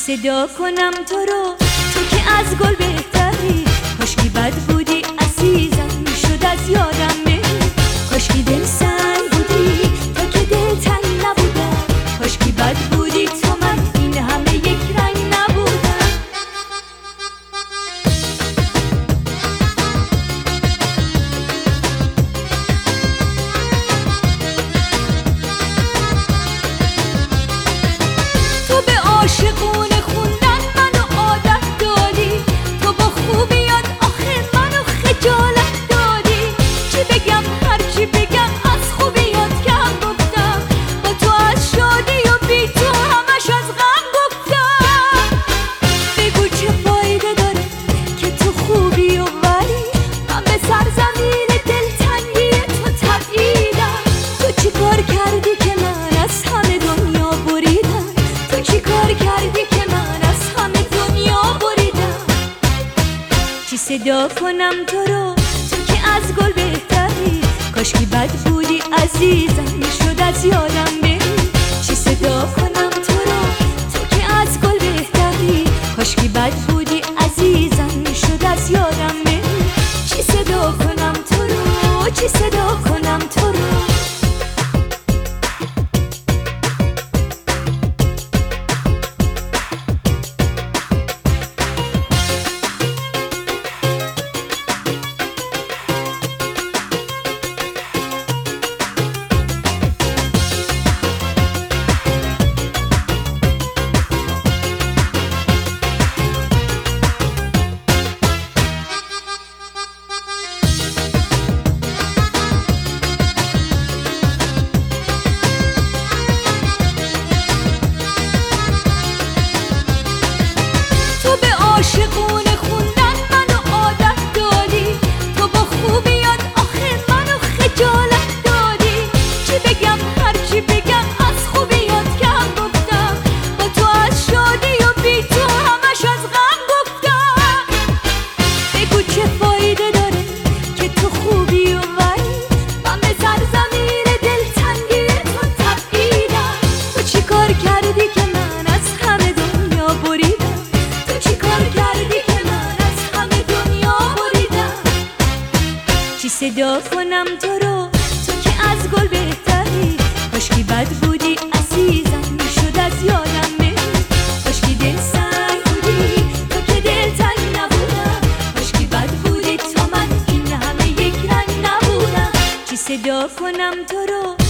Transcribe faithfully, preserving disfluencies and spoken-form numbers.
صدا کنم تو رو، تو که از گل بهتری. کاشکی بد بودی عزیزم، میشد از یادم بری. کاشکی دل سنگ بودی تو که دل تنگ نبودم. کاشکی بد بودی تو من این همه یک رنگ نبودم. تو به عاشقونه خوندن منو عادت دادی. تو با خوبیات آخه منو خجالت دادی. چی بگم هرچی بگم از خوبیات کم گفتم. با تو از شادی و بی تو همش از غم گفتم. بگو چه فایده داره که تو خوبی و ولی من به سرزمین دلتنگی تو تبعیدم. تو چی کار کردی که من از همه دنیا بریدم؟ تو چی کار کردی که من از همه دنیا بریدم؟ چی صدا کنم تو رو، تو که از گل بهتری. کاشکی بد بودی عزیزم، میشد از یادم بری. چی صدا کنم تو رو، تو که از گل بهتری. کاشکی بد بودی عزیزم، میشد از یادم بری. چی صدا کنم تو رو، چی صدا کنم تو رو. تو به عاشقونه خوندن منو عادت دادی. تو با خوبیات آخه منو خجالت دادی. چی بگم هرچی بگم از خوبیات کم گفتم. با تو از شادی و بی تو همش از غم گفتم. بگو چه فایده داره که تو خوبی و ولی من به سرزمین دلتنگی تو تبعیدم. تو چی کار کردی که من از همه دنیا بریدم؟ چی کار کردی که من از همه دنیا بریدم؟ چی صدا کنم تو رو، تو که از گل بهتری. کاشکی بد بودی عزیزم، میشد از یادم بری. کاشکی دل سنگ بودی تو که دل تنگ نبودم. کاشکی بد بودی تو من این همه یک رنگ نبودم. چی صدا کنم تو رو،